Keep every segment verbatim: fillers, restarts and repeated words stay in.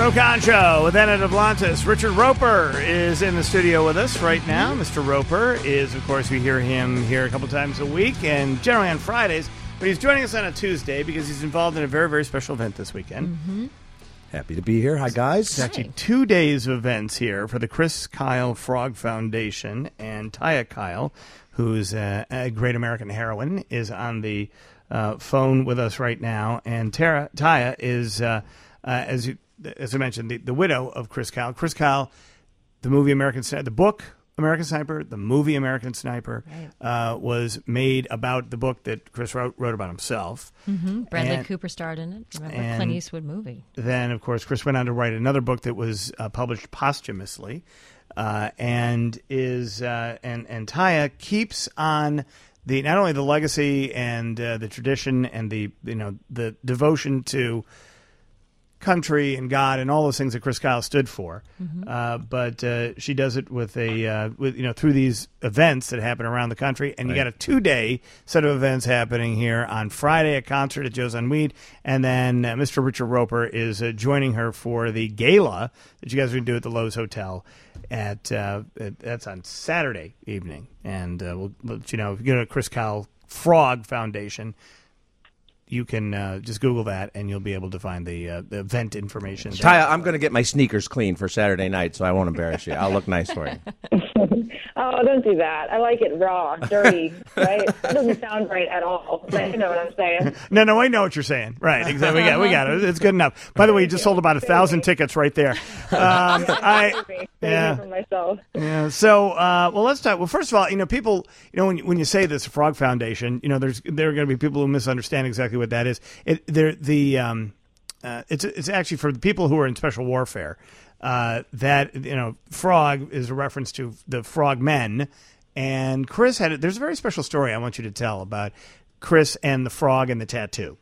Joe Concho with Anna Duplantis. Richard Roper is in the studio with us right now. Mister Roper is, of course, we hear him here a couple times a week and generally on Fridays. But he's joining us on a Tuesday because he's involved in a very, very special event this weekend. Mm-hmm. Happy to be here. Hi, guys. It's actually two days of events here for the Chris Kyle Frog Foundation. And Taya Kyle, who's a, a great American heroine, is on the uh, phone with us right now. And Tara, Taya is, uh, uh, as you, as I mentioned, the, the widow of Chris Kyle. Chris Kyle, the movie American Sniper, the book American Sniper, the movie American Sniper, right. uh, was made about the book that Chris wrote, wrote about himself. Mm-hmm. Bradley and, Cooper starred in it. Remember, Clint Eastwood movie. Then, of course, Chris went on to write another book that was uh, published posthumously, uh, and is uh, and and Taya keeps on the not only the legacy and uh, the tradition and the you know the devotion to country and God and all those things that Chris Kyle stood for, mm-hmm. uh, but uh, she does it with a uh, with you know through these events that happen around the country, and right. you got a two day set of events happening here on Friday, a concert at Joe's on Weed, and then uh, Mister Richard Roper is uh, joining her for the gala that you guys are going to do at the Lowe's Hotel. At, uh, at that's on Saturday evening, and uh, we'll let you know if you go to Chris Kyle Frog Foundation. You can uh, just Google that, and you'll be able to find the, uh, the event information. Taya, I'm going to get my sneakers clean for Saturday night, so I won't embarrass you. I'll look nice for you. Oh, don't do that. I like it raw, dirty, right? It doesn't sound right at all, but you know what I'm saying. No, no, I know what you're saying. Right, exactly. We got, we got it. It's good enough. By the way, you just sold about a thousand tickets right there. Um, I, yeah. For myself. Yeah. So, uh, well, let's talk. Well, first of all, you know, people, you know, when when you say this Frog Foundation, you know, there's there are going to be people who misunderstand exactly what that is. It there the um, uh, it's it's actually for the people who are in special warfare. Uh, that you know, frog is a reference to the frog men, and Chris had. There's a very special story I want you to tell about Chris and the frog and the tattoo.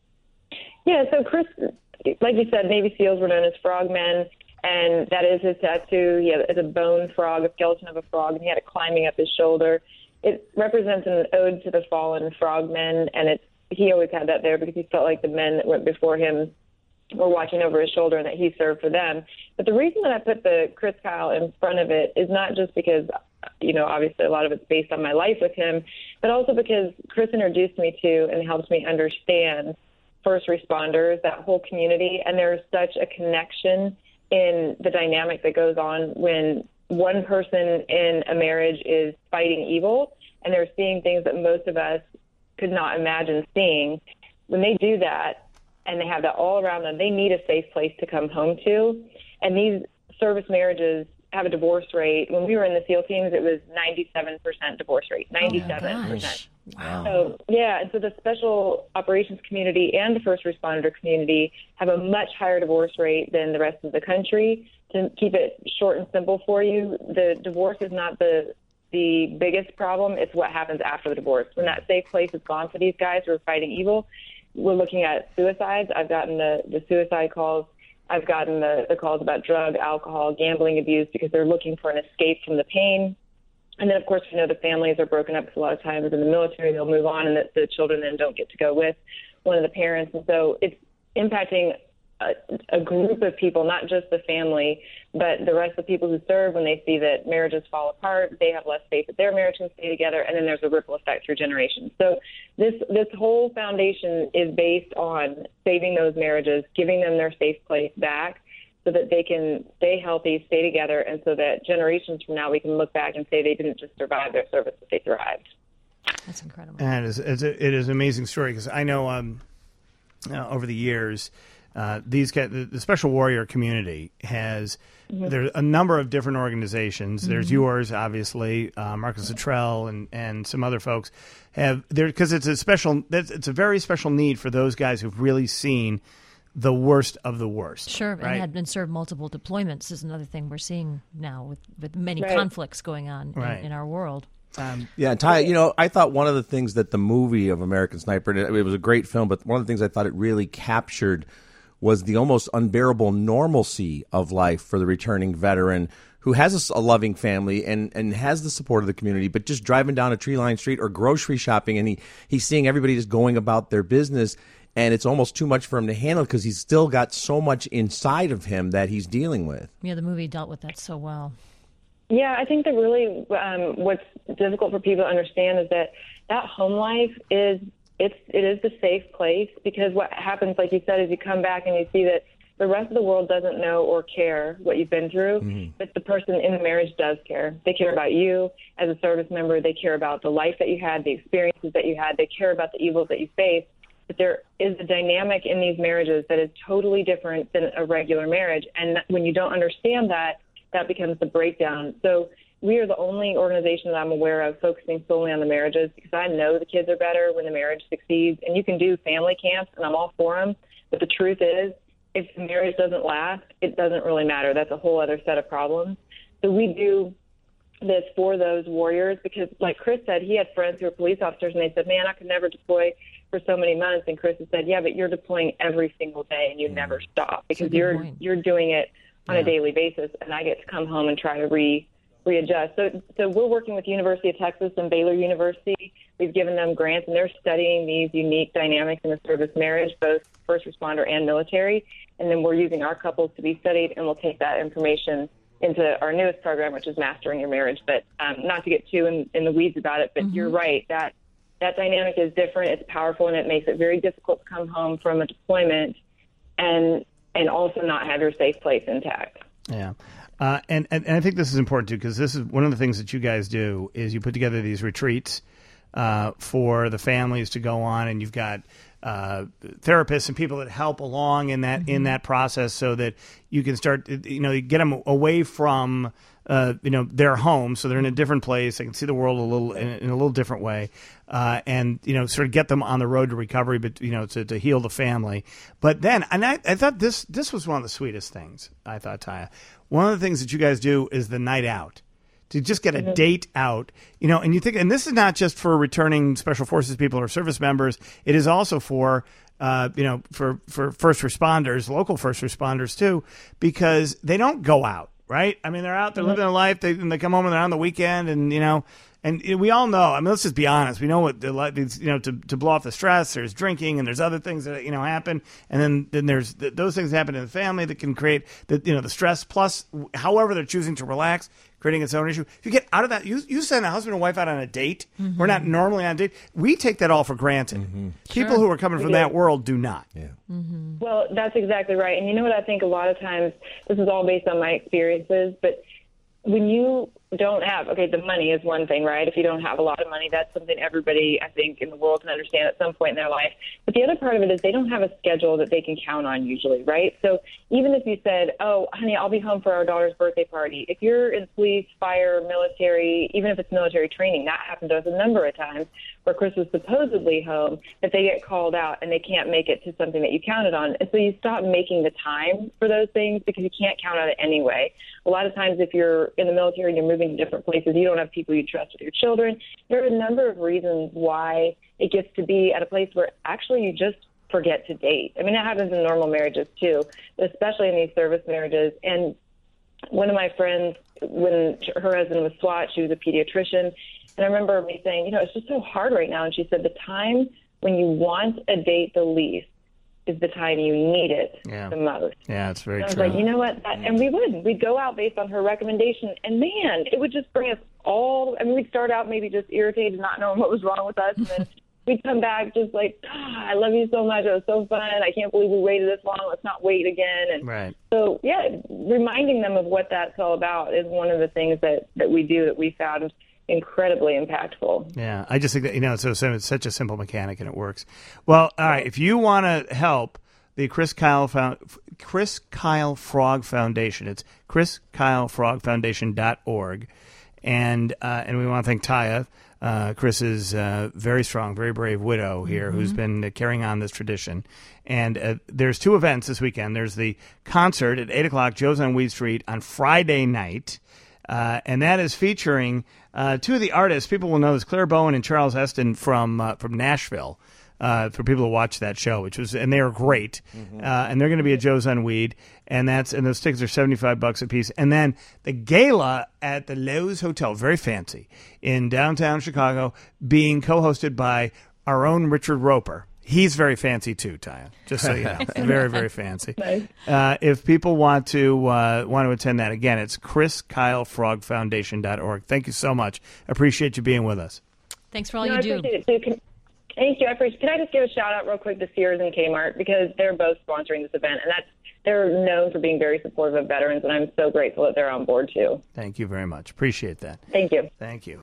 Yeah. So Chris, like you said, Navy SEALs were known as frogmen. And that is his tattoo. He had, it's a bone frog, a skeleton of a frog, and he had it climbing up his shoulder. It represents an ode to the fallen frogmen, and it's he always had that there because he felt like the men that went before him were watching over his shoulder and that he served for them. But the reason that I put the Chris Kyle in front of it is not just because, you know, obviously a lot of it's based on my life with him, but also because Chris introduced me to and helped me understand first responders, that whole community, and there's such a connection in the dynamic that goes on when one person in a marriage is fighting evil and they're seeing things that most of us could not imagine seeing. When they do that and they have that all around them, they need a safe place to come home to. And these service marriages have a divorce rate. When we were in the SEAL teams, it was ninety-seven percent divorce rate, ninety-seven percent. Oh, wow. So, yeah, and so the special operations community and the first responder community have a much higher divorce rate than the rest of the country. To keep it short and simple for you, the divorce is not the the biggest problem. It's what happens after the divorce. When that safe place is gone for these guys who are fighting evil, we're looking at suicides. I've gotten the, the suicide calls. I've gotten the, the calls about drug, alcohol, gambling abuse because they're looking for an escape from the pain. And then, of course, we know the families are broken up because a lot of times in the military they'll move on and the, the children then don't get to go with one of the parents. And so it's impacting a, a group of people, not just the family, but the rest of the people who serve. When they see that marriages fall apart, they have less faith that their marriage can stay together, and then there's a ripple effect through generations. So this this whole foundation is based on saving those marriages, giving them their safe place back, so that they can stay healthy, stay together, and so that generations from now we can look back and say they didn't just survive their service, but they thrived. That's incredible. And it is, it's a, it is an amazing story because I know um, uh, over the years, uh, these guys, the, the Special Warrior community has mm-hmm. there's a number of different organizations. Mm-hmm. There's yours, obviously, uh, Marcus Luttrell and, and some other folks have there because it's a special. It's a very special need for those guys who've really seen the worst of the worst. Sure, right? and had been served multiple deployments is another thing we're seeing now with, with many right. conflicts going on right. in, in our world. Um, yeah, and Ty, you know, I thought one of the things that the movie of American Sniper, it, it was a great film, but one of the things I thought it really captured was the almost unbearable normalcy of life for the returning veteran who has a, a loving family and, and has the support of the community, but just driving down a tree-lined street or grocery shopping and he, he's seeing everybody just going about their business. and it's almost too much for him to handle because he's still got so much inside of him that he's dealing with. Yeah, the movie dealt with that so well. Yeah, I think that really um, what's difficult for people to understand is that that home life is it's it is the safe place, because what happens, like you said, is you come back and you see that the rest of the world doesn't know or care what you've been through, mm-hmm. but the person in the marriage does care. They care about you as a service member. They care about the life that you had, the experiences that you had. They care about the evils that you faced. But there is a dynamic in these marriages that is totally different than a regular marriage. And when you don't understand that, that becomes the breakdown. So we are the only organization that I'm aware of focusing solely on the marriages, because I know the kids are better when the marriage succeeds. And you can do family camps, and I'm all for them. But the truth is, if the marriage doesn't last, it doesn't really matter. That's a whole other set of problems. So we do this for those warriors, because like Chris said, he had friends who were police officers, and they said, man, I could never deploy for so many months. And Chris has said, yeah, but you're deploying every single day and you mm. never stop, because you're point. you're doing it on yeah. a daily basis, and I get to come home and try to re readjust. So so we're working with University of Texas and Baylor University. We've given them grants, and they're studying these unique dynamics in the service marriage, both first responder and military. And then we're using our couples to be studied, and we'll take that information into our newest program, which is Mastering Your Marriage. But um, not to get too in, in the weeds about it, but mm-hmm. you're right, that that dynamic is different. It's powerful, and it makes it very difficult to come home from a deployment and and also not have your safe place intact. Yeah. Uh, and, and, and I think this is important, too, because this is one of the things that you guys do is you put together these retreats uh, for the families to go on, and you've got uh, therapists and people that help along in that mm-hmm. in that process, so that you can start, you know, you get them away from uh, you know, their home, so they're in a different place. They can see the world a little in, in a little different way, uh, and you know, sort of get them on the road to recovery, but you know, to, to heal the family. But then, and I, I thought this this was one of the sweetest things. I thought, Taya, one of the things that you guys do is the night out. To just get a mm-hmm. date out, you know, and you think, and this is not just for returning special forces people or service members. It is also for, uh, you know, for, for first responders, local first responders too, because they don't go out, right? I mean, they're out, they're mm-hmm. living their life. They and they come home and they're on the weekend, and you know, and we all know. I mean, let's just be honest. We know what the you know to to blow off the stress. There's drinking, and there's other things that you know happen, and then then there's those things happen in the family that can create the you know the stress. Plus, however they're choosing to relax, creating its own issue. If you get out of that, you you send a husband and wife out on a date. Mm-hmm. We're not normally on a date. We take that all for granted. Mm-hmm. People sure. who are coming from that world do not. Yeah. Mm-hmm. Well, that's exactly right. And you know what I think a lot of times, this is all based on my experiences, but when you don't have, okay, the money is one thing, right? If you don't have a lot of money, that's something everybody, I think, in the world can understand at some point in their life. But the other part of it is they don't have a schedule that they can count on usually, right? So even if you said, oh, honey, I'll be home for our daughter's birthday party. If you're in police, fire, military, even if it's military training, that happened to us a number of times where Chris was supposedly home, that they get called out and they can't make it to something that you counted on. And so you stop making the time for those things because you can't count on it anyway. A lot of times if you're in the military and you're moving to different places, you don't have people you trust with your children. There are a number of reasons why it gets to be at a place where actually you just forget to date. I mean, that happens in normal marriages too, but especially in these service marriages. And one of my friends, when her husband was SWAT, she was a pediatrician, and I remember me saying, you know, it's just so hard right now. And she said, the time when you want a date the least is the time you need it yeah. the most. Yeah, it's very and I was true. like, you know what? That, and we would. We'd go out based on her recommendation, and man, it would just bring us all, I mean, we'd start out maybe just irritated, not knowing what was wrong with us, and then we'd come back just like, oh, I love you so much. It was so fun. I can't believe we waited this long. Let's not wait again. And right. so, yeah, reminding them of what that's all about is one of the things that, that we do that we found incredibly impactful. Yeah, I just think that, you know, it's, so, it's such a simple mechanic and it works. Well, all right, if you want to help the Chris Kyle Found, Chris Kyle Frog Foundation, it's chris kyle frog foundation dot org. And uh, and we want to thank Taya, uh, Chris's uh, very strong, very brave widow here, mm-hmm. who's been uh, carrying on this tradition. And uh, there's two events this weekend. There's the concert at eight o'clock, Joe's on Weed Street, on Friday night. Uh, and that is featuring uh, two of the artists. People will know this, Claire Bowen and Charles Heston from uh, from Nashville. Uh, for people who watch that show, which was, and they are great, mm-hmm. uh, and they're going to be at Joe's on Weed, and that's and those tickets are seventy-five bucks a piece. And then the gala at the Loews Hotel, very fancy, in downtown Chicago, being co-hosted by our own Richard Roper. He's very fancy too, Taya. Just so you know, very very fancy. Nice. Uh, if people want to uh, want to attend that, again, it's chris kyle frog foundation dot org. Thank you so much. Appreciate you being with us. Thanks for all No, you I do. appreciate it too. Can, thank you. I appreciate. Can I just give a shout out real quick to Sears and Kmart, because they're both sponsoring this event, and that's they're known for being very supportive of veterans, and I'm so grateful that they're on board too. Thank you very much. Appreciate that. Thank you. Thank you.